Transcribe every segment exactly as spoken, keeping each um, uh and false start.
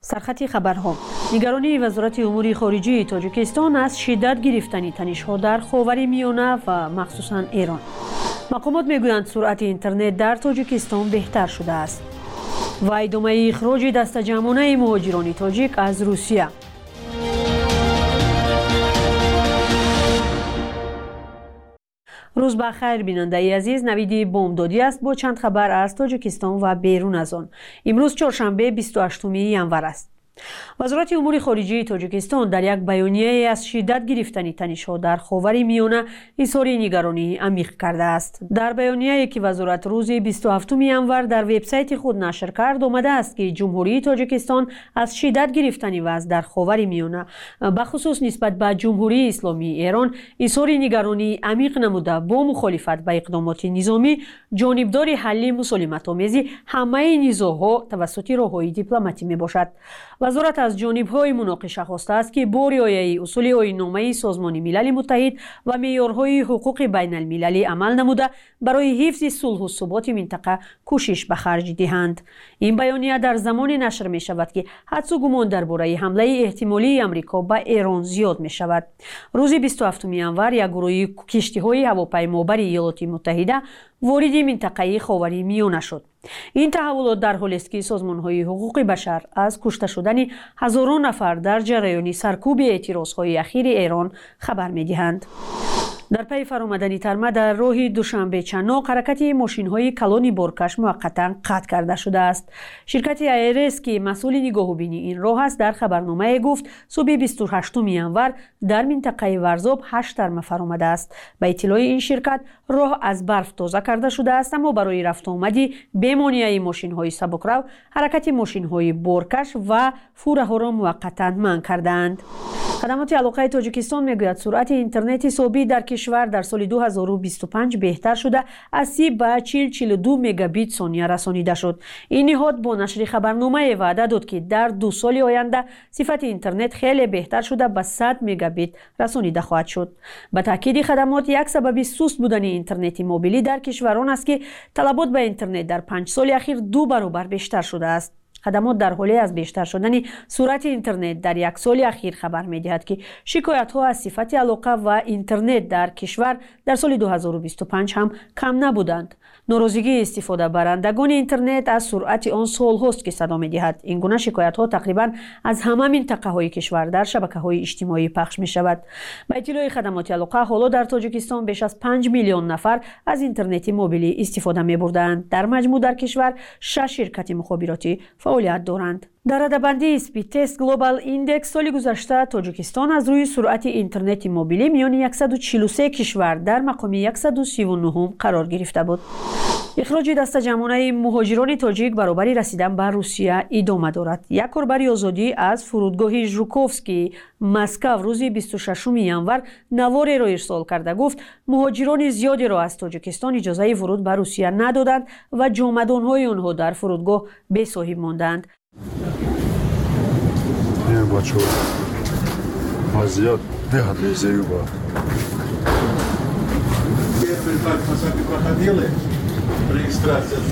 سرخط خبرها. نگرانی وزارت امور خارجه تاجیکستان از شدت گرفتن تنش‌ها در خاورمیانه و مخصوصاً ایران. مقامات میگویند سرعت اینترنت در تاجیکستان بهتر شده است. و ادامه اخراج دست جمعانه مهاجران تاجیک از روسیه. روز بخیر بیننده عزیز، نوید بامدادی است با چند خبر از تاجیکستان و بیرون از آن. امروز چهارشنبه بیست و هشتم ژانویه است. وزارت امور خارجه تاجیکستان در یک بیانیه از شدت گرفتن تنش‌ها در خاورمیانه اظهار نگرانی عمیق کرده است. در بیانیه‌ای که وزارت روز بیست و هفتم ژانویه در وبسایت خود نشر کرد آمده است که جمهوری تاجیکستان از شدت گرفتن وضع در خاورمیانه به خصوص نسبت به جمهوری اسلامی ایران اظهار نگرانی عمیق نموده با مخالفت به اقدامات نظامی جانبدار حل مسالمت‌آمیز همه نزاع‌ها توسط راه‌های دیپلماتی میباشد. وزارت از جانب‌های مناقشه خواسته است که با رعایت اصول آیین‌نامه سازمان ملل متحد و معیارهای حقوق بین المللی عمل نموده برای حفظ صلح و ثبات منطقه کوشش به خرج دهند. این بیانیه در زمان نشر می شود که حدس و گمان درباره حمله احتمالی آمریکا به ایران زیاد می شود. روز بیست و هفتم ژانویه یک گروه کشتی‌های هواپیمابر ایالات متحده وارد منطقه خاورمیانه شد. این تحولات در حالی است که سازمان‌های حقوق بشر از کشته شدن هزاران نفر در جریان سرکوب اعتراضهای اخیر ایران خبر می‌دهند. در پی فرآمدن ترمه در راه دوشنبه چناق حرکت ماشین‌های کلان بارکش موقتا قطع کرده شده است. شرکت ایرس که مسئول نگاهبینی این راه است در خبرنامه گفت صبح بیست و هشتم ژانویه در منطقه ورزاب هشت ترمه فرآمده است. به اطلاع این شرکت راه از برف تازه کرده شده است اما برای رفت آمدی به مانع ماشین‌های سبکرو حرکت ماشین‌های بارکش و فوره‌ها را موقتا منع کردند. خدمات علاقه تاجیکستان میگوید سرعت اینترنت حسابی در کشور در سال دو هزار و بیست و پنج بهتر شده از سی به چهل چهل و دو مگابیت ثانیه رسانیده شد. این نهاد با نشر خبرنامه وعده داد که در دو سال آینده صفت اینترنت خیلی بهتر شده به صد مگابیت رسانیده خواهد شد. به تاکید خدمات یک سبب سست بودن اینترنت موبیلی در کشوران است که طلبات به اینترنت در پنج سال اخیر دو برابر بیشتر شده است. خدمات در حالی از بیشتر شدن سرعت اینترنت در یک سال اخیر خبر می‌دهد که شکایت‌ها از صفت علاقه و اینترنت در کشور در سال دو هزار و بیست و پنج هم کم نبودند. ناراضگی استفاده برندگان اینترنت از سرعت آن سال‌هاست که صدا می‌دهد. این گونه شکایت‌ها تقریباً از همه منطقه‌های کشور در شبکه‌های اجتماعی پخش می‌شود. به اطلاع خدمات علاقه حالا در تاجیکستان بیش از پنج میلیون نفر از اینترنت موبیلی استفاده می‌بردند. در مجموع در کشور شش شرکت مخابراتی فعالیت دارند. در رده‌بندی اسپید تست گلوبال ایندکس سال گذشته تاجیکستان از روی سرعت اینترنت موبیلی میان صد و چهل و سه کشور در مقام صد و سی و نه قرار گرفته بود. اخراج دست جمعانه مهاجران تاجیک برابر رسیدن به روسیه ادامه دارد. یک کاربر آزادی از فرودگاه ژوکوفسکی مسکو روز بیست و ششم ژانویه نواری را ارسال کرده گفت مهاجران زیادی را از تاجیکستان اجازه ورود به روسیه ندادند و جامدان‌های آنها در فرودگاه بی صاحب ماندند. Не бачу. Азиат дегадезею ба. Регистрация.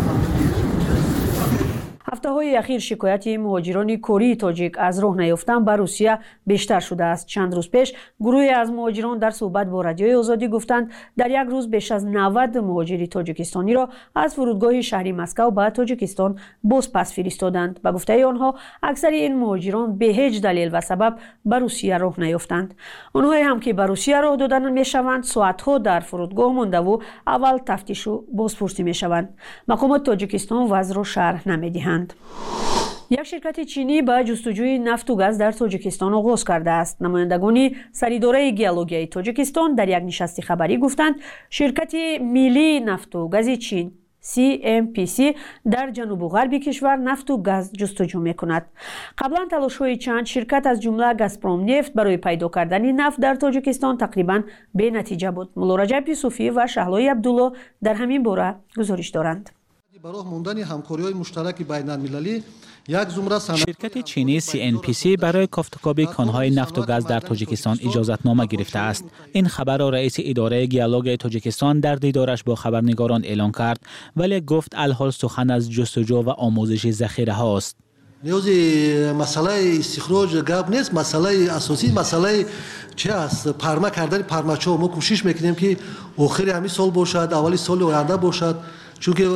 هفته های اخیر شکایت مهاجران کوری تاجیک از راه نیافتن به روسیه بیشتر شده است. چند روز پیش گروهی از مهاجران در صحبت با رادیوی آزادی گفتند در یک روز بیش از نود مهاجر تاجیکستانی را از فرودگاه شهری مسکو به تاجیکستان باز پس فرستادند. به گفته آنها اکثر این مهاجران به هیچ دلیل و سبب به روسیه راه نیافتند. آنهایی هم که به روسیه راه دادن میشوند ساعتها در فرودگاه مانده و اول تفتیش و بازپرسی میشوند. مقامات تاجیکستان وضع را شرح نمیدهند. یک شرکت چینی با جستجوی نفت و گاز در تاجیکستان آغاز کرده است. نمایندگان سریداره گئولوژی تاجیکستان در یک نشست خبری گفتند شرکت ملی نفت و گاز چین سی ام پی سی در جنوب و غرب کشور نفت و گاز جستجو می‌کند. قبلا تلاش‌های چند شرکت از جمله گازپروم نفت برای پیدا کردن نفت در تاجیکستان تقریباً به نتیجه بود. مولا رجب یوسفی و شهلای عبدالله در همین باره گزارش دارند. برای ماندن همکاری‌های مشترک بین‌المللی یک زمره شرکت چینی سی ان پی سی برای کافتکاری کانهای نفت و گاز در تاجیکستان اجازتنامه گرفته است. این خبر را رئیس اداره گئولوژی تاجیکستان در دیدارش با خبرنگاران اعلام کرد ولی گفت الحال سخن از جستجو و آموزش ذخیره هاست. نیازی مسئله استخراج گپ نیست، مسئله اساسی مسئله چه است؟ پرما کردن پرماچو. ما کوشش میکنیم که آخر همین سال باشد، اولی سال آینده باشد، چون که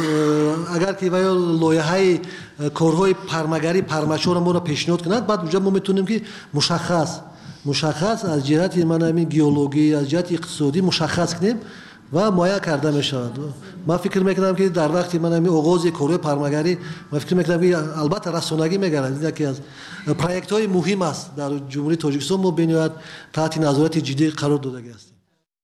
اگر که لایحه کارهای پرماگری پرماچو رو ما رو پیشنهاد کند، بعد اونجا ما میتونیم که مشخص مشخص از جهت من همین گیولوژی، از جهت اقتصادی مشخص کنیم و مایع کرده می شود. من فکر میکنم که در وقتی من همین آغاز کارهای پرماگری، من فکر میکنم که البته رسانگی میگردد، یکی از پروژه های مهم است در جمهوری تاجیکستان. ما بینید تحت نظارت جدی قرار داده است.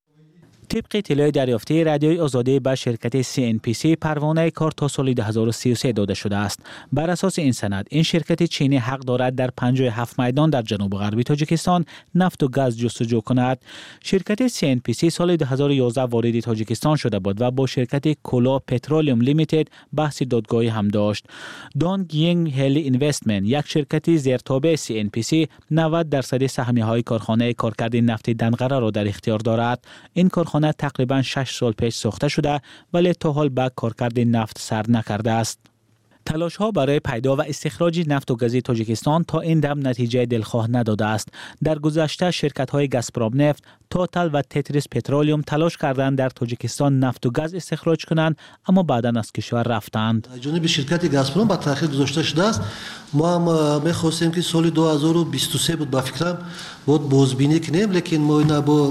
طبق اطلاع دریافتی رادیوی آزادی به شرکت سی ان پی سی پروانه کار تا سال دو هزار و سی و سه داده شده است. بر اساس این سند این شرکت چینی حق دارد در پنجاه و هفت میدان در جنوب غربی تاجیکستان نفت و گاز جستجو کند. شرکت سی ان پی سی سال دو هزار و یازده وارد تاجیکستان شده بود و با شرکت کولا پترولیوم لیمیتد بحث دادگاهی هم داشت. دونگینگ هلی اینوستمنت، یک شرکت زیرتابع سی ان پی سی، نود درصد سهمیه‌های کارخانه کارکرد نفت دنقره را در اختیار دارد. این کارخانه تقریبا شش سال پیش ساخته شده ولی تا حال به کارکرد نفت سر نکرده است. تلاش ها برای پیدا و استخراج نفت و گاز تاجیکستان تا این دم نتیجه دلخواه نداده است. در گذشته شرکت های گازپروم نفت، توتال و تتریس پترولیوم تلاش کردند در تاجیکستان نفت و گاز استخراج کنند، اما بعدا از کشور رفتند. جانب شرکت گازپروم با تاخیر گذاشته شده است. ما هم می‌خواستیم که سال دو هزار و بیست و سه بود با فکرم بود بازبینی کنیم، لیکن ما اینا با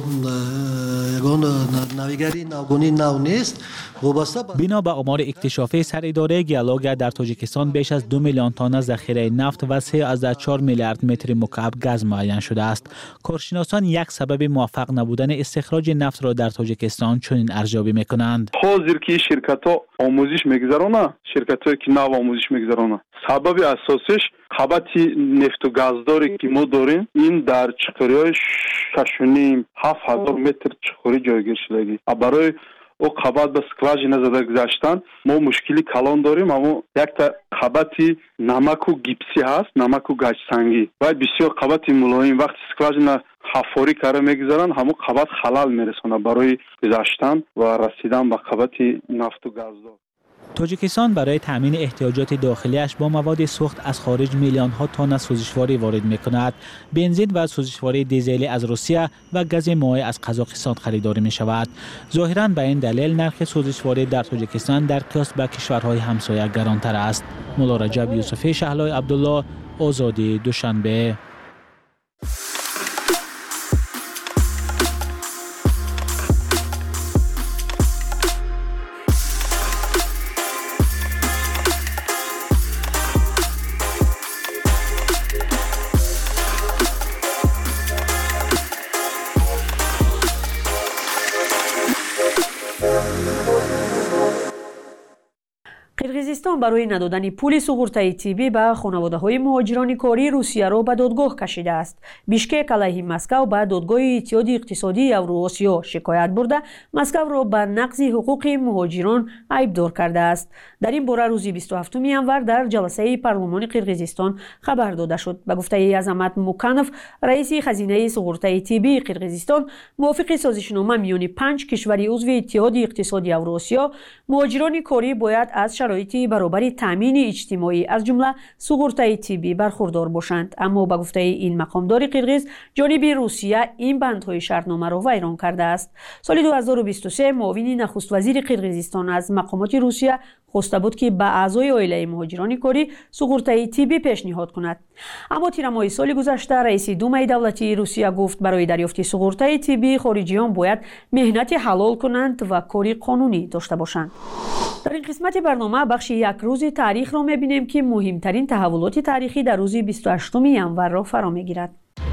یگان ناویگری ناگونی ناو نیست. بنا به آمار اکتشافی سر اداره گیالوگ در تاجیکستان بیش از دو میلیون تن ذخیره نفت و سه ازده چهار میلیارد متر مکعب گاز معین شده است. کارشناسان یک سبب موفق نبودن استخراج نفت را در تاجیکستان چنین ارزیابی میکنند. حاضر که شرکت‌ها آموزش میگذرونه، شرکت‌هایی که نو آموزش میگذرونه، سبب اساسیش خباتی نفت و گازداری که ما داریم این در چقری‌های شش و نیم هفت هزار متر چقری جایگیر شدگی. برای او خبات به سکواژی نزده گذاشتن ما مشکلی کلان داریم، اما یک تا خباتی نمک و گیپسی هست، نمک و گچ سنگی و بسیار خباتی ملایم وقتی سکواژی نه حفاری کاره میگذارن همون خبات خلال میرسونه برای گذاشتن و رسیدن به خباتی نفت و گازدار. تاجیکستان برای تامین احتیاجات داخلیش با مواد سوخت از خارج میلیون ها تن سوزشواری وارد میکند. بنزین و سوزشواری دیزلی از روسیه و گاز مایع از قزاقستان خریداری می شود. ظاهراً به این دلیل نرخ سوزشواری در تاجیکستان در قیاس به کشورهای همسایه گرانتر است. مولا رجب یوسفی، شهلای عبدالله، آزادی، دوشنبه. قرقیزستان برای ندادن پول سقورتای تیبی به خانواده‌های مهاجران کاری روسیه را به دادگاه کشیده است. بیشکک علیه مسکو به دادگاه اتحاد اقتصادی اوراسیا شکایت برده مسکو را به نقض حقوق مهاجران عیبدار کرده است. در این باره روز بیست و هفتم ینور در جلسه پارلمان قرقیزستان خبر داده شد. به گفته عظمت موکانوف، رئیس خزینه سقورتای تیبی قرقیزستان، موافق سازشنامه میان پنج کشور عضو اتحاد اقتصادی اوراسیا، مهاجران کاری باید از شرایطی برابر تامین اجتماعی از جمله سقورتای تیبی برخوردار باشند. اما به گفته این مقامدار قرقیز، جانب روسیه این بندهای شرطنامه را ویران کرده است. سال دو هزار و بیست و سه معاون نخست وزیر قرقیزستان از مقامات روسیه خواسته بود که به اعضای عائله مهاجران کاری سقورتای تیبی پیشنهاد کند. اما تیر ماه سال گذشته رئیس دومای دولتی روسیه گفت برای دریافت سقورتای تیبی خارجیان باید مهنت حلال کنند و کاری قانونی داشته باشند. در این قسمت برنامه بخش یک روز تاریخ را می‌بینیم که مهمترین تحولات تاریخی در روز بیست و هشتم ینور را فرا می‌گیرد.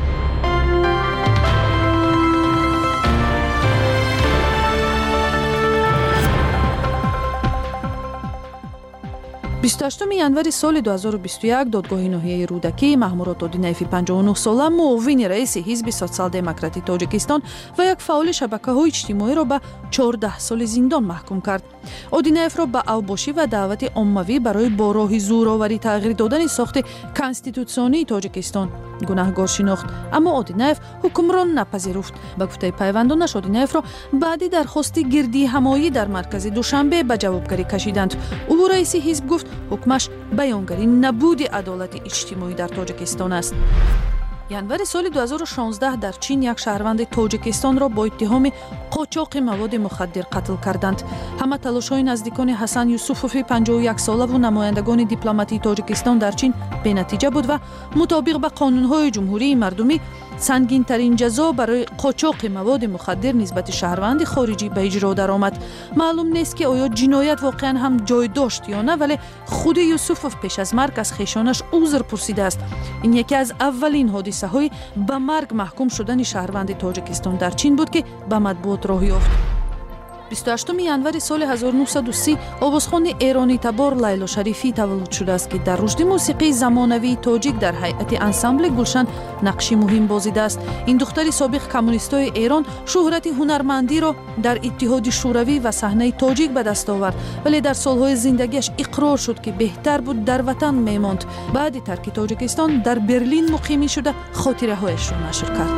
بیست و هشتم ینور سال دو هزار و بیست و یک دادگاه ناحیه رودکی مامورات دینایفی پنجاه و نه ساله معاون رئیس حزب سوسیال دموکراتی تاجیکستان و یک فعال شبکه‌های اجتماعی را به چهارده سال زندان محکوم کرد. اودینایف را به اوباشی و دعوت عمومی برای با راه زورآوری تغییر دادن ساخت کنستیتوسیونی تاجیکستان گناهکار شناخت، اما اودینایف حکم را نپذیرفت. به گفته پیوندانش اودینایف را بعدی درخواست گردی همایی در مرکز دوشنبه به جوابگری کشیدند. او رئیس حزب گفت حکمش بیانگری نبود عدالت اجتماعی در تاجیکستان است. январи соли ду ҳазору шонздаҳ дар чин як шаҳрванди тоҷикистонро бо иттиҳоми қочоқи маводи мухаддир қатл карданд. ҳама талошҳои наздикони ҳасан юсуфови панҷоҳу яксолаву намояндагони дипломатии тоҷикистон дар чин бенатиҷа буд ва мутобиқ ба қонунҳои ҷумҳурии мардумӣ сангинтарин ҷазо барои қочоқи маводи мухаддир нисбати шаҳрванди хориҷӣ ба иҷро даромад. маълум нест ки оё ҷиноят воқеан ҳам ҷой дошт ё на, вале худи юсуфов пеш аз марг аз хешонаш узр пурсидааст. ин яке аз аввалин ҳодисаҳои ба марг маҳкум шудани шаҳрванди тоҷикистон дар чин буд ки ба матбуот роҳ ёфт. бисту ҳаштуми январи соли ҳазору нуҳсаду си овозхони эронӣ табор Лайло Шарифӣ таваллуд шудааст ки дар рушди мусиқии замонавии тоҷик дар ҳайати ансамбли Гулшан нақши муҳим бозидааст. ин духтари собиқ коммунистои Эрон шӯҳрати ҳунармандиро дар Иттиҳоди шӯравӣ ва саҳнаи тоҷик ба даст овард, вале дар солҳои зиндагиаш иқрор шуд ки беҳтар буд дар ватан мемонд. баъди тарки Тоҷикистон дар Берлин муқимӣ шуда хотираҳояшро нашр кард.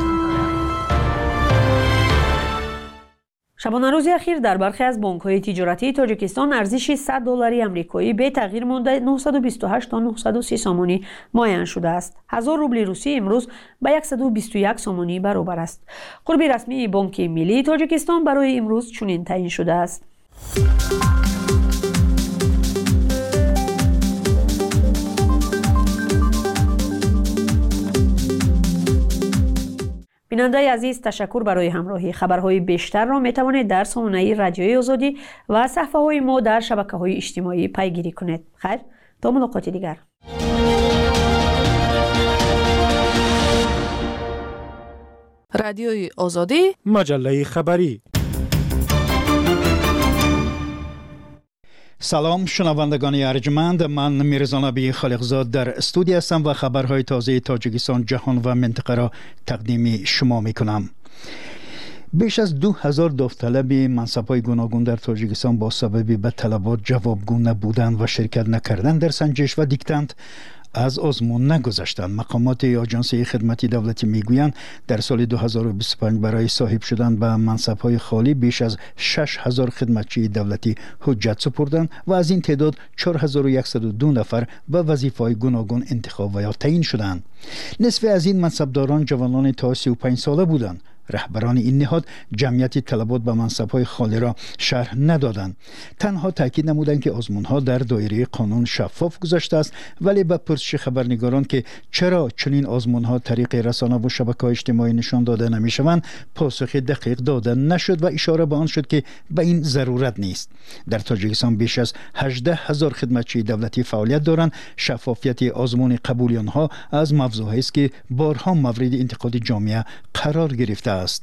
шабонарӯзи ахир дар бархе аз бонкҳои тиҷоратии тоҷикистон арзиши сад доллари амрикоӣ бетағйир монда нӯҳсаду бисту ҳашт то нӯҳсаду си сомонӣ муайян шудааст. ҳазор рубли русӣ имрӯз ба яксаду бисту як сомонӣ баробар аст. қурби расмии Бонки Миллии Тоҷикистон барои имрӯз чунин таъин шудааст. بیننده عزیز، تشکر برای همراهی. خبرهای بیشتر را میتوانید در سامانه رادیوی آزادی و صفحه های ما در شبکه های اجتماعی پیگیری کنید. خیر، تا ملاقات دیگر. رادیوی آزادی، مجله خبری. سلام شنوندگان ارجمند، من میرزا نبی خالقزاد در استودیو هستم و خبرهای تازه تاجیکستان، جهان و منطقه را تقدیم شما میکنم. بیش از دو هزار داوطلب منصب‌های گوناگون در تاجیکستان با سبب به طلبات جوابگو نبودن و شرکت نکردن در سنجش و دیکتند از آزمون نگذشتند. مقامات آژانس خدمتی دولتی میگویند در سال دو هزار و بیست و پنج برای صاحب شدن به منصب‌های خالی بیش از شش هزار خدمتچی دولتی حجت سپردند و از این تعداد چهار هزار و صد و دو نفر به وظیفه‌های گوناگون انتخاب و یا تعیین شدند. نصف از این منصبداران جوانان تا سی و پنج ساله بودند. رهبران این نهاد جمعیت طلبات به منصب‌های خالی را شرح ندادند. تنها تاکید نمودند که آزمون‌ها در دایره قانون شفاف گذشته است، ولی به پرسش خبرنگاران که چرا چنین آزمون‌ها طریق رسانه و شبکه‌های اجتماعی نشان داده نمی‌شوند، پاسخ دقیق داده نشد و اشاره به آن شد که به این ضرورت نیست. در تاجیکستان بیش از هجده هزار خدمتچی دولتی فعالیت دارند. شفافیت آزمون قبولی آنها از موضوعی است که بارها مورد انتقاد جامعه قرار گرفته است.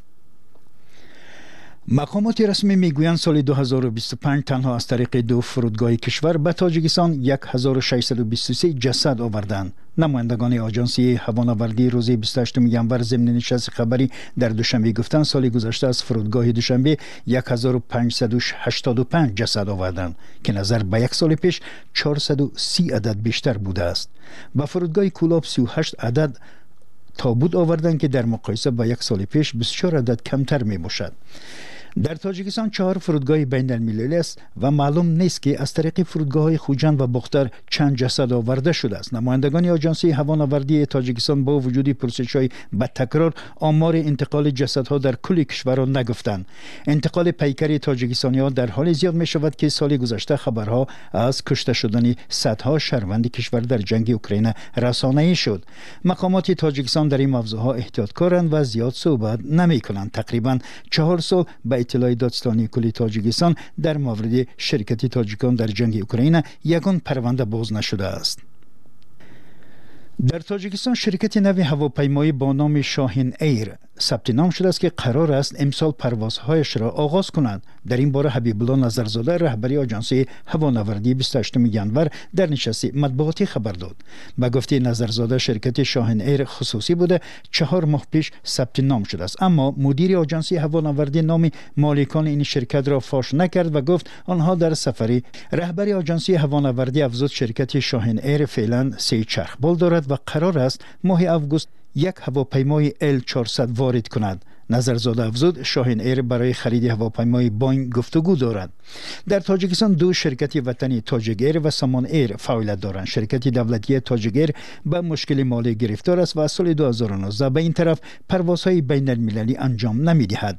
مقامات رسمی میگویند سال دو هزار و بیست و پنج تنها از طریق دو فرودگاه کشور به تاجیکستان هزار و ششصد و بیست و سه جسد آوردند. نمایندگان آژانسی هوانوردی روز بیست و هشتم ژانویه ضمن نشست خبری در دوشنبه گفتند سال گذشته از فرودگاه دوشنبه هزار و پانصد و هشتاد و پنج جسد آوردند که نظر به یک سال پیش چهارصد و سی عدد بیشتر بوده است. به فرودگاه کولاب سی و هشت عدد تابوت آوردند که در مقایسه با یک سال پیش بیست و چهار عدد کمتر می باشد. در تاجیکستان چهار فرودگاه بین المللی است و معلوم نیست که از طریق فرودگاه خوجند و بختر چند جسد آورده شده است. نمایندگان آژانس هوانوردی تاجیکستان با وجود پرسش‌های به تکرار آمار انتقال جسدها در کل کشور را نگفتند. انتقال پیکر تاجیکستانی‌ها در حال زیاد می شود که سال گذشته خبرها از کشته شدن صدها شهروند کشور در جنگ اوکراین رسانه‌ای شد. مقامات تاجیکستان در این موضوعها احتیاطکارند و زیاد صحبت نمی‌کنند. تقریباً چهار سال به اطلاع دادستانی کلی تاجیکستان در مورد شرکت تاجیکان در جنگ اوکراین یگان پرونده باز نشده است. در تاجیکستان شرکت نوی هواپیمایی با نام شاهین ایر ثبت نام شده است که قرار است امسال پروازهایش را آغاز کنند. در این باره حبیب الله نظرزاده رهبری آژانس هوانوردی بیست و هشتم ینور در نشست مطبوعاتی خبر داد. به گفته نظرزاده شرکت شاهین ایر خصوصی بوده چهار ماه پیش ثبت نام شده است، اما مدیر آژانس هوانوردی نام مالکان این شرکت را فاش نکرد و گفت آنها در سفری. رهبری آژانس هوانوردی افزود شرکت شاهین ایر فعلا سه چرخبال دارد و قرار است ماه اوگوست یک هواپیمای ال چهارصد وارد کند. نظرزاده افزود شاهین ایر برای خرید هواپیمای باینگ گفتگو دارد. در تاجیکستان دو شرکت وطنی تاجیک ایر و سامان ایر فعالیت دارند. شرکت دولتی تاجیک ایر به مشکل مالی گرفتار است و از سال دو هزار و نوزده به این طرف پروازهای بین المللی انجام نمی‌دهد.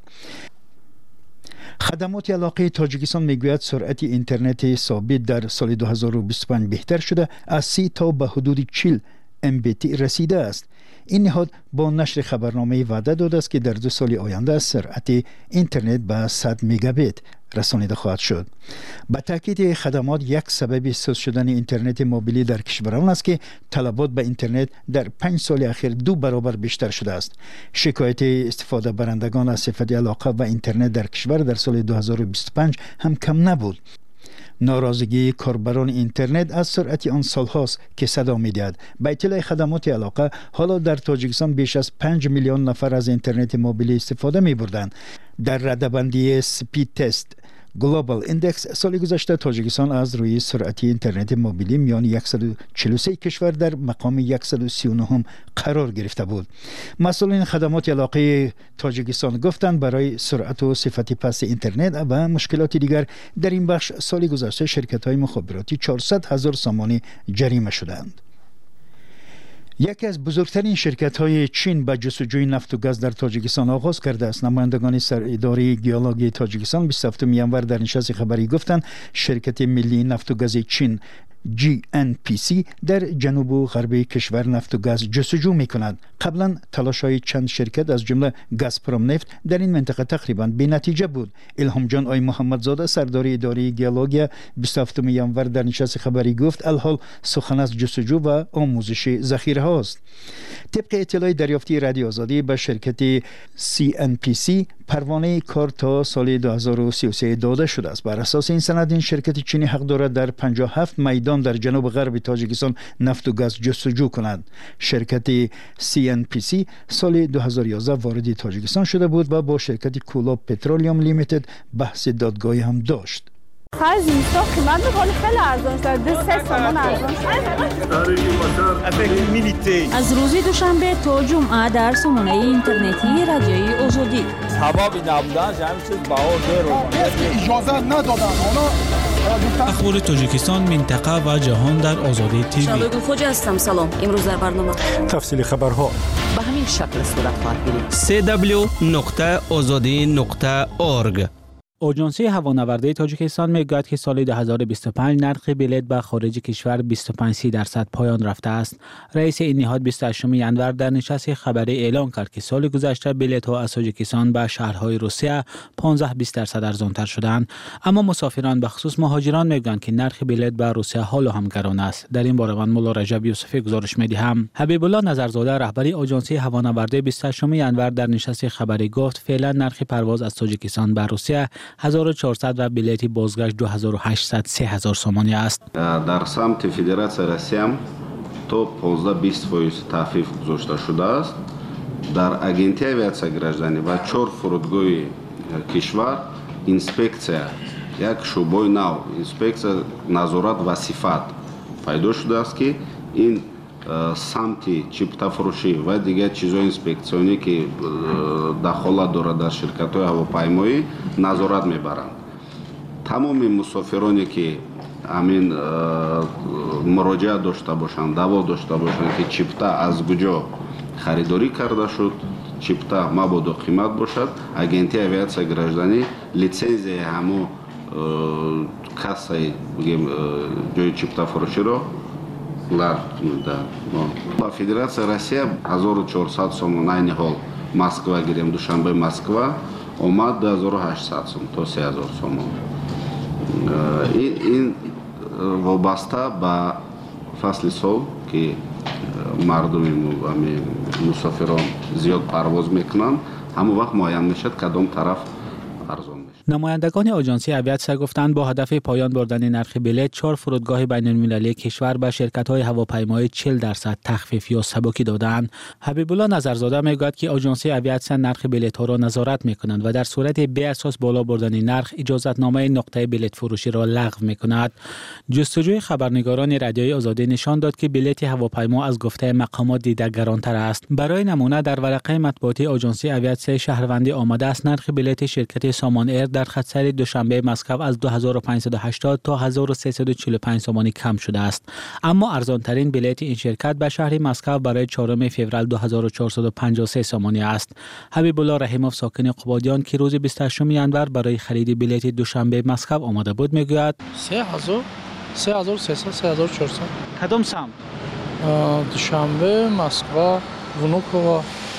خدمات علاقه تاجیکستان میگوید سرعت اینترنت ثابت در سال دو هزار و بیست و پنج بهتر شده، از سی تا به حدود چهل ام بی تی رسیده است. این نهاد با نشر خبرنامه وعده داده است که در دو سال آینده سرعت اینترنت به صد مگابیت رسانیده خواهد شد. با تاکید خدمات یک سبب سوز شدن اینترنت موبیلی در کشور آن است که طلبات به اینترنت در پنج سال اخیر دو برابر بیشتر شده است. شکایت استفاده برندگان از صفت علاقه و اینترنت در کشور در سال دو هزار و بیست و پنج هم کم نبود. ناراضگی کاربران اینترنت از سرعت آن سالهاست که صدا می‌دهد. به اطلاع خدمات علاقه حالا در تاجیکستان بیش از پنج میلیون نفر از اینترنت موبیلی استفاده می‌بردند. در رده‌بندی سپید تست گلوبال ایندکس سال گذشته تاجیکستان از روی سرعت اینترنت موبیلی میان صد و چهل و سه کشور در مقام صد و سی و نه قرار گرفته بود. مسئولین خدمات علاقه تاجیکستان گفتند برای سرعت و صفت پست اینترنت و مشکلات دیگر در این بخش سال گذشته شرکت‌های مخابراتی چهارصد هزار سامانی جریمه شدند. یکی از بزرگترین شرکت‌های چین به جستجوی نفت و گاز در تاجیکستان آغاز کرده است. نمایندگان سراداره گیولوژی تاجیکستان بیست و هفتم ینور در نشست خبری گفتند شرکت ملی نفت و گاز چین جی ان پی سی در جنوب و غرب کشور نفت و گاز جستجو می‌کند. قبلا تلاش‌های چند شرکت از جمله گازپروم نفت در این منطقه تقریباً بی‌نتیجه بود. الهام جان آی محمدزاده سردار اداره گیولوژی بیست و هفتم ینور در نشست خبری گفت الحال سخن از جستجو و آموزش ذخیره است. طبق اطلاع دریافتی رادیو آزادی به شرکت سی ان پی سی پروانه کار تا سال دو هزار و سی و سه داده شده است. بر اساس این سند این شرکت چینی حق دارد در پنجاه و هفت میدان در جنوب غرب تاجیکستان نفت و گاز جستجو کند. شرکت سی ان پی سی سال دو هزار و یازده وارد تاجیکستان شده بود و با شرکت کولا پترولیوم لیمیتد بحث دادگاهی هم داشت. خرج اینستا قیمت می‌کنه خیلی ارزان شده، سه تومان ارزان شده. از روز دوشنبه تا جمعه در سامانه اینترنتی رادیوی آزادی سبب نبودن همین چیز بهار داره اجازه ندادن. اخبار تاجیکستان منطقه و جهان در آزادی تیوی. شبگون خوجا هستم. سلام. امروز در برنامه تفصیل خبرها به همین شکل صورت خواهد گرفت. سی دبلیو نقطه آزادی نقطه اورگ. آژانس هوانوردی تاجیکستان میگوید که سال دو هزار و بیست و پنج نرخ بلیط به خارج کشور بیست و پنج درصد پایان رفته است. رئیس این نهاد بیست و هشتم ینور در نشست خبری اعلام کرد که سال گذشته بلیط ها از تاجیکستان به شهرهای روسیه پانزده بیست درصد ارزانتر شدند، اما مسافران به خصوص مهاجران میگویند که نرخ بلیط به روسیه حالا هم گران است. در این باره من مولا رجب یوسفی گزارش میدهم. حبیب الله نظرزاده رهبری آژانس هوانوردی بیست و هشتم ینور در نشست خبری گفت فعلا نرخ پرواز از تاجیکستان به روسیه هزار و چهارصد و بلیت بازگشت دو هزار و هشتصد سه هزار سامانی است. در سمت فدراسیای روسیه تا پانزده بیست درصد تخفیف گذاشته شده است. در агентии авиации граждане و چهار فرودگاه کشور اینسپکسیا یک شعبه نو اینسپکسیا نظارت و صفت پیدا شده است که این سمت چیپتا فروشی و دیگر چیزهای اینسپکسیونی که دخالت دارد در شرکت‌های هواپیمایی نظارت میبرند. تمام مسافرانی که همین مراجعه داشته باشند، دعوا داشته باشند که چیپتا از کجا خریداری کرده شد، چیپتا مبادا قیمت باشد، агентии авиации граждане лицензия همو کاسای بگیم جای چیپتا فروشی رو لر با فدراسیای روسیه هزار و چهارصد сом на این حال مسکو گیریم دوشنبه مسکو اومد دو هزار و هشتصد сом تا سه هزار сом. این این وابسته به فصل سال که مردم مسافران زیاد پرواز میکنند همون وقت معین میشد کدام طرف ارزان میشه. نمایندگان آژانسی اویاتسیا گفتند با هدف پایان بردن نرخ بلیط چهار فرودگاه بین المللی کشور به شرکت‌های هواپیمایی چهل درصد تخفیف یا سبکی دادند. حبیب الله نظرزاده میگوید که آژانسی اویاتسیا نرخ بلیط‌ها را نظارت می‌کنند و در صورت بی اساس بالا بردن نرخ اجازتنامه نقطه بلیط فروشی را لغو می‌کند. جستجوی خبرنگاران رادیوی آزادی نشان داد که بلیط هواپیما از گفته مقامات دیده گرانتر است. برای نمونه در ورقه مطبوعاتی آژانسی اویاتسیا شهروندی آمده است نرخ بلیط شرکت سامان ایر در خط سیر دوشنبه مسکو از دو هزار و پانصد و هشتاد تا هزار و سیصد و چهل و پنج سومانی کم شده است، اما ارزان ترین بلیط این شرکت به شهر مسکو برای چهارم فوریه دو هزار و چهارصد و پنجاه و سه سومانی است. حبیب الله رحیموف ساکن قبادیان که روز بیست و هشتم ژانویه برای خرید بلیط دوشنبه مسکو آمده بود میگوید سه هزار سه هزار و سیصد سه هزار و چهارصد. کدام سمت؟ دوشنبه مسکو ونوکووا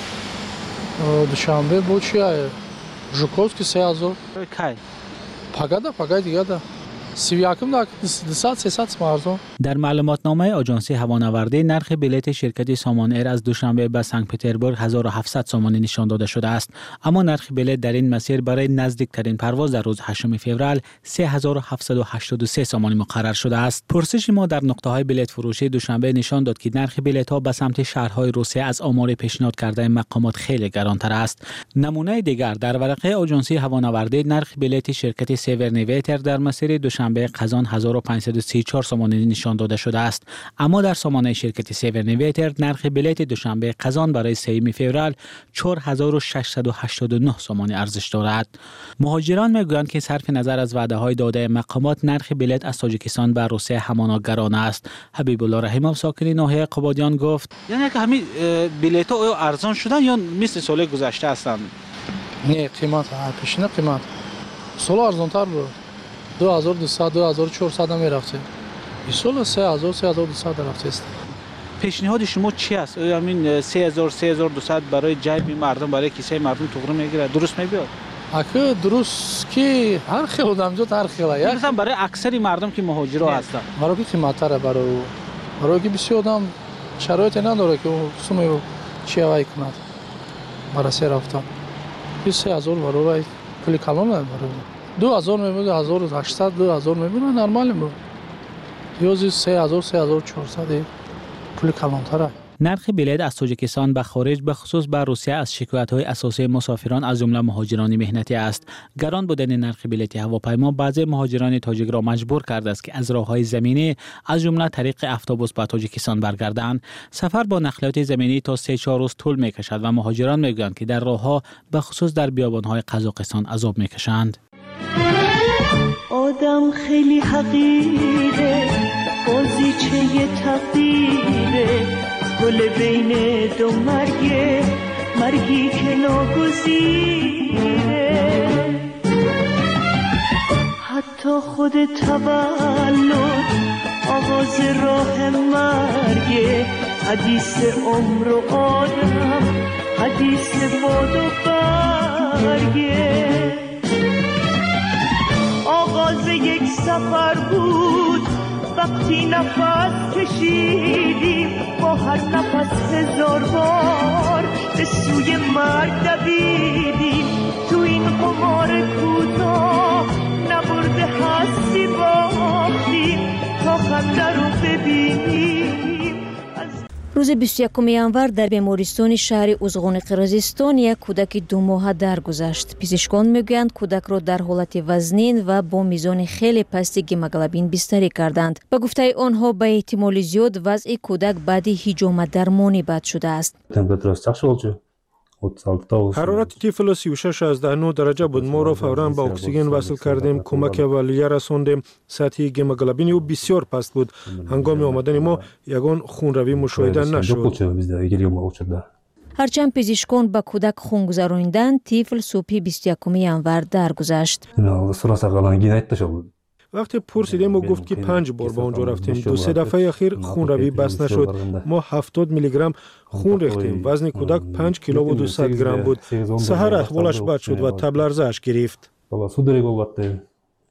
دوشنبه بود چیه؟ Жуковский سه هزار. کی؟ پگاده پگاده دیگه ده. سی و یکم ده دویست سیصد مارزو. در معلوماتنامه آژانسی هوانوردی نرخ بلیط شرکت سامان ایر از دوشنبه به سنت پترزبورگ هزار و هفتصد سومانی نشان داده شده است، اما نرخ بلیط در این مسیر برای نزدیکترین پرواز در روز هشتم فوریه سه هزار و هفتصد و هشتاد و سه سومانی مقرر شده است. پرسش ما در نقطه‌های بلیط فروشی دوشنبه نشان داد که نرخ بلیط‌ها به سمت شهرهای روسیه از آمار پیشنهاد کرده مقامات خیلی گرانتر است. نمونه دیگر در ورقه آژانسی هوانوردی نرخ بلیط شرکت سیورنیویتر در مسیر دوشنبه قزان هزار و پانصد و سی و چهار سومانی نشان داده شده است، اما در سامانه شرکت سیورنیویتر نرخ بلیط دوشنبه قزان برای سوم فوریه چهار هزار و ششصد و هشتاد و نه سومانی ارزش دارد. مهاجران میگویند که صرف نظر از وعده‌های داده مقامات نرخ بلیط از تاجیکستان به روسیه همانا گران است. حبیب الله رحیموف ساکن ناحیه قبادیان گفت یعنی که همین بلیط‌ها ارزان شدن یا مثل سال گذشته هستند؟ نه قیمت پیشینه قیمت سال ارزان‌تر بود. دو هزار و دویست دو هزار و چهارصد هم میرفته. این سال سه هزار سه هزار و دویست رفته است. پیشنهاد شما چی است؟ همین سه هزار سه هزار و دویست برای جیب مردم برای کیسه مردم توغره میگیره درست میبیاد؟ اگه درست که هر خیلی آدم جات هر خیلی. مثلا برای اکثر مردم که مهاجرا هستن. برای کی قیمت‌تره برای برای کی بسیار آدم شرایط نداره که سوم چی وای کنه. برای سه رفتن. سه هزار برای کلی کلان برای دو هزار میبود هزار و هشتصد دو هزار میبود نرمال بود. یوزی سه هزار سه هزار و چهارصد پول کلانتره. نرخ بلیط از تاجیکستان به خارج به خصوص به روسیه از شکایت‌های اساسی مسافران از جمله مهاجران مهنتی است. گران بودن نرخ بلیط هواپیما بعضی مهاجران تاجیک را مجبور کرده است که از راه‌های زمینی از جمله طریق اتوبوس به تاجیکستان برگردند. سفر با نقلیات زمینی تا سه چهار روز طول می‌کشد و مهاجران می‌گویند که در راه‌ها به خصوص در بیابان‌های قزاقستان عذاب می‌کشند. آدم خیلی حقیره بازیچه تقدیره گل بین دو مرگه مرگی که ناگزیره حتی خود تولد آغاز راه مرگه حدیث عمر و آدم حدیث باد و برگه آغاز یک سفر بود وقتی نفس کشیدیم با هر نفس هزار بار به سوی مرگ دویدیم تو این قمار کوتاه نبرده هستی باختیم تا خنده رو ببینیم. روز بیست و یکم ژانویه در بیمارستان شهر ازغون قرقیزستان یک کودک دو ماهه درگذشت. پزشکان میگویند کودک را در حالت وزنین و با میزان خیلی پست گیموگلوبین بستری کردند. به گفته آنها به احتمال زیاد وضع کودک بعد حجامت درمانی بد شده است. حرارت طفل سی و شش از نه درجه بود. ما را فوراً با اکسیژن وصل کردیم، کمک اولیه رساندیم. سطح گیموگلوبین او بسیار پست بود. هنگام آمدن ما یگان خونروی مشاهده نشد. هرچند پزشکان به کودک خون گذراندند، طفل صبح بیست و یکم ژانویه درگذشت. وقتی پرسیدیم و گفت که پنج بار با اونجا رفتیم، دو سه دفعه اخیر خون روی بس نشد. ما هفتاد میلی گرم خون ریختیم. وزن کودک پنج کیلو و دویست گرم بود. سحر احوالش بد شد و تب لرزه‌اش گرفت.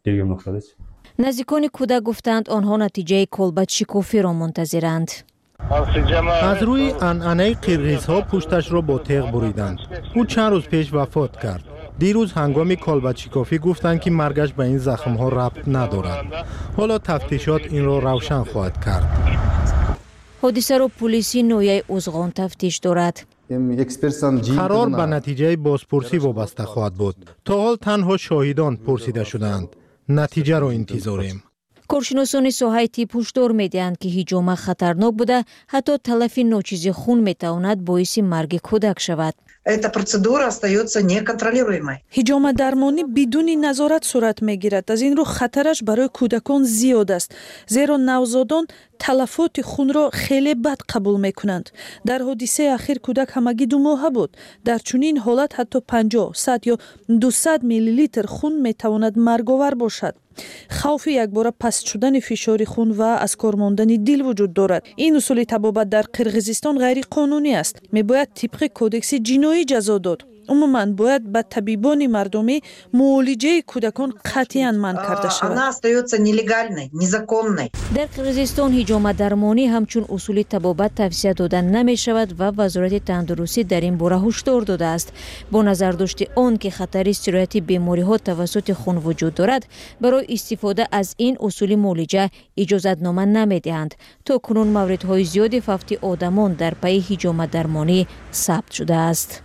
نزدیکان کودک گفتند آنها نتیجه کالبد شکافی را منتظرند. از روی عنعنه قرغیزها پوستش را با تیغ بریدند. او چند روز پیش وفات کرد. دیروز هنگام کالبچیکوفی گفتند که مرگش به این زخم‌ها ربط ندارد. حالا تفتیشات این را روشن خواهد کرد. حادثه را پلیسی نویه ازغان تفتیش دارد. قرار به نتیجه بازپرسی وابسته خواهد بود. تا حال تنها شاهدان پرسیده شدند. نتیجه را انتظاریم. کارشناسان ساحه طب هشدار می‌دهند که هجوم خطرناک بوده، حتی تلف ناچیز خون میتواند باعث مرگ کودک شود. Эта процедура остается неконтролируемой. هجوم درمانی بدون نظارت صورت میگیرد. از این رو خطرش برای کودکان زیاد است، زیرا نوزادان تلفات خون را خیلی بد قبول میکنند. در حادثه اخیر کودک همگی دو ماهه بود. در چنین حالت حتی پنجاه، صد یا دویست میلی لیتر خون میتواند مرگاور باشد. خوف یک بار پست شدن فشار خون و از کار ماندن دل وجود دارد. این اصول طبابت در قرغیزستان غیر قانونی است. میباید طبق کودکس جنایی جزا داد. عموما باید به طبیبان مردمی معالجه کودکان قطعاً منع کرده شود. Она остается нелегальной, незаконной. در قرغیزستان هجوم درمانی همچون اصول طبابت توصیه دادن نمی شود و وزارت تندرستی در این باره هشدار داده است. با نظر داشته آن که خطر سرایت بیماری ها توسط خون وجود دارد، برای استفاده از این اصول معالجه اجازت نامه نمی دهند. تا کنون موردهای زیادی فوت آدمان در پی هجوم درمانی ثبت شده است.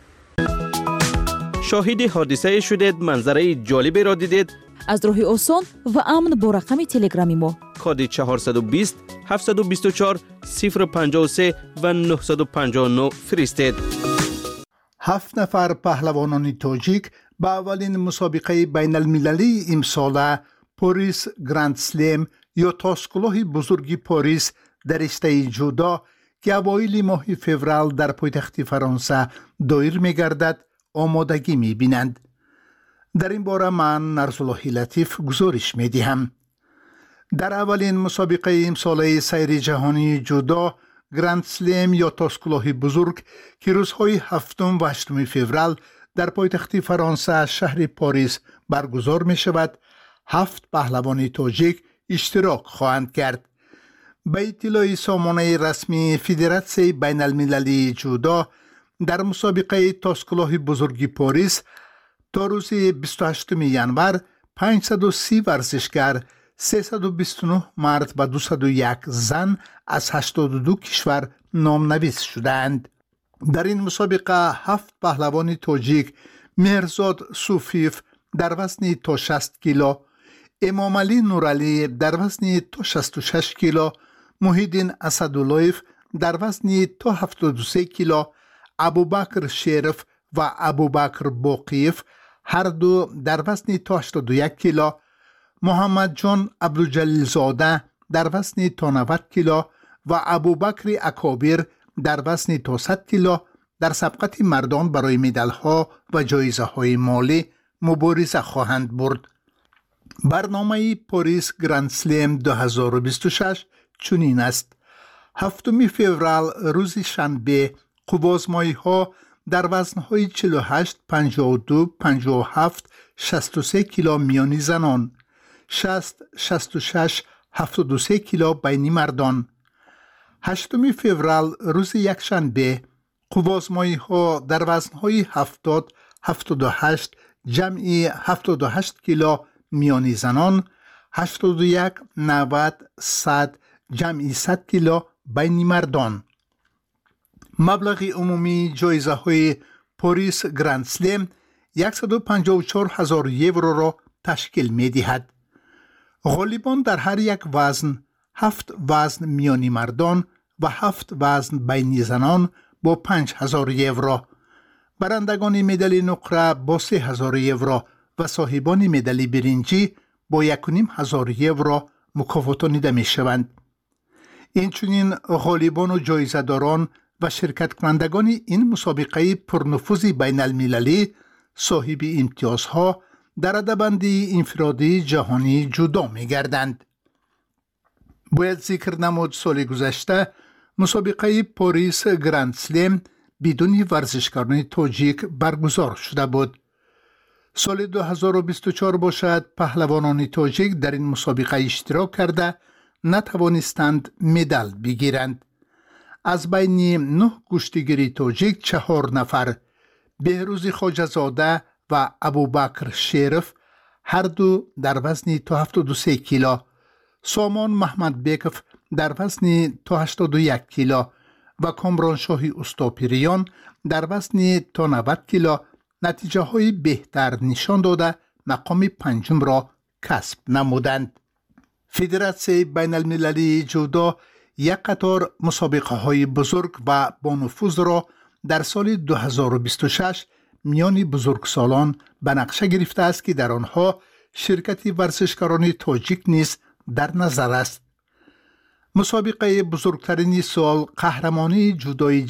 شاهد حادثه شدید، منظره جالبی را دیدید؟ از راه آسان و امن با رقم تلگرامی ما کد چهارصد و بیست هفتصد و بیست و چهار صفر پنجاه و سه و نهصد و پنجاه و نه فرستید. هفت نفر پهلوانان تاجیک به اولین مسابقه بین المللی امساله پاریس گراند سلم یا تاسکلاه بزرگی پاریس در رشته جودو که اوایل ماه فوریه در پایتخت فرانسه دایر می‌گردد آمادگی می‌بینند. در این باره من نرسالله لطیف گزارش می‌دهم. در اولین مسابقه امساله سیر جهانی جودو گراند سلم یا تاسکلاه بزرگ که روزهای هفتم و هشتم فوریه در پایتخت فرانسه شهر پاریس برگزار می‌شود، هفت پهلوان تاجیک اشتراک خواهند کرد. به اطلاع سامانه رسمی فدراسیون بین المللی جودو، در مسابقه تاسکلاه بزرگی پاریس تا روز بیست و هشتم ژانویه پانصد و سی ورزشکار، سیصد و بیست و نه مرد و دویست و یک زن از هشتاد و دو کشور نامنویس شدند. در این مسابقه هفت پهلوان تاجیک مهرزاد صوفیف در وزن تا شصت کیلو، امام علی نورعلی در وزن تا شصت و شش کیلو، محیدین اسداللهیف در وزن تا هفتاد و سه کیلو، ابوبکر شریف و ابوبکر باقیف هر دو در وزن تا هشتاد و یک کیلو، محمد جان عبدالجلیل زاده در وزن تا نود کیلو و ابوبکر اکابر در وزن تا صد کیلو در سبقت مردان برای مدال ها و جایزه های مالی مبارزه خواهند برد. برنامه پاریس گراند سلم دو هزار و بیست و شش چنین است: هفتم فوریه روز شنبه قوازمایی ها در وزن‌های چهل و هشت، پنجاه و دو، پنجاه و هفت، شصت و سه کیلو میانی زنان، شصت، شصت و شش، هفتاد و سه کیلو بین مردان. هشتم فوریه روز یکشنبه قوازمایی ها در وزن‌های هفتاد، هفتاد و هشت، جمعی هفتاد و هشت کیلو میانی زنان، هشتاد و یک، نود، صد، جمعی صد کیلو بین مردان. مبلغ عمومی جایزه های پاریس گراند سلم صد و پنجاه و چهار هزار یورو را تشکیل می دهد. غالبان در هر یک وزن، هفت وزن میانی مردان و هفت وزن بین زنان با پنج هزار یورو، برندگان مدال نقره با سه هزار یورو و صاحبان مدال برنجی با یک و نیم هزار یورو مکافاتانیده می شوند. این چنین غالبان و جایزه داران و شرکت کنندگان این مسابقه پرنفوذ بین المللی صاحب امتیازها در رده‌بندی انفرادی جهانی جودو می گردند. باید ذکر نمود سال گذشته مسابقه پاریس گراند سلم بدون ورزشکاران تاجیک برگزار شده بود. سال دو هزار و بیست و چهار باشد پهلوانان تاجیک در این مسابقه اشتراک کرده نتوانستند مدال بگیرند. از بین نه کشتیگیر تاجیک چهار نفر بهروز خواجه‌زاده و ابوبکر شریف هر دو در وزن تا هفتاد و سه کیلو، سامان محمد بیکف در وزن تا هشتاد و یک کیلو و کامران شاهی استاپیریان در وزن تا نود کیلو نتیجه های بهتر نشان داده مقام پنجم را کسب نمودند. فدراسیون بین المللی جودو یک قطار مسابقه های بزرگ و با نفوذ را در سال دو هزار و بیست و شش میان بزرگسالان به نقشه گرفته است که در آنها شرکت ورزشکاران تاجیک نیز در نظر است. مسابقه بزرگترین سال قهرمانی جودوی